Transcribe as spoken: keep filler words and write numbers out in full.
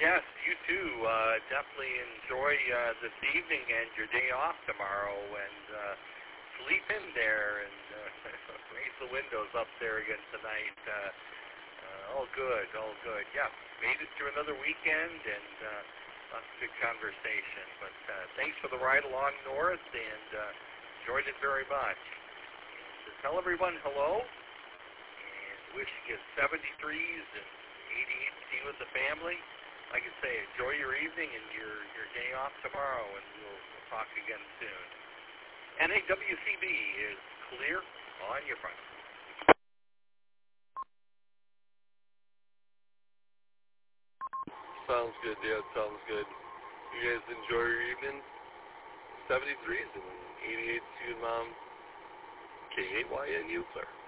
Yes, you too. Uh, definitely enjoy uh, this evening and your day off tomorrow, and uh, sleep in there and uh, raise the windows up there again tonight. Uh, uh, all good, all good. Yeah, made it through another weekend and uh, lots of good conversation. But uh, thanks for the ride along north, and uh, enjoyed it very much. And tell everyone hello, and wishing you seventy-threes and eighty-eight to you with the family. Like I say, enjoy your evening and your, your day off tomorrow, and we'll, we'll talk again soon. N A W C B is clear on your front. Sounds good, yeah, sounds good. You guys enjoy your evening. seventy-threes and eighty-eight to you, Mom. K A Y N U, Claire.